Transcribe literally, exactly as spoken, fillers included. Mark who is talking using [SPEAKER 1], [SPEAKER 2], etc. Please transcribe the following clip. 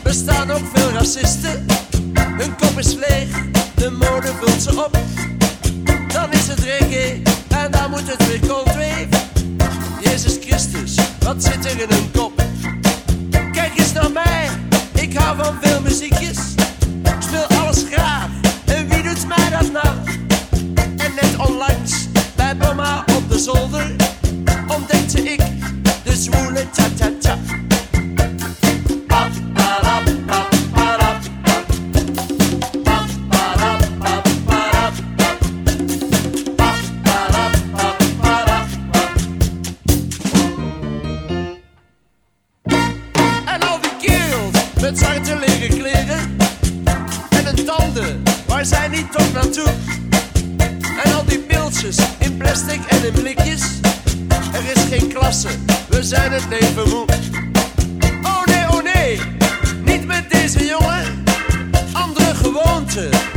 [SPEAKER 1] bestaan ook veel racisten. Hun kop is leeg, de mode vult ze op. Dan is het reggae en dan moet het weer coldwave. Jezus Christus, wat zit er in hun kop? Kijk eens naar mij, ik hou van veel muziekjes. Ik speel alles graag, en wie doet mij dat nou? En net onlangs, bij mama op de zolder, ontdekte ik de zwoele ta-ta-ta. Met zwarte leren kleren en een tanden, waar zijn die toch naartoe? En al die pilsjes in plastic en in blikjes. Er is geen klasse, we zijn het leven moe. Oh nee, oh nee, niet met deze jongen. Andere gewoonten,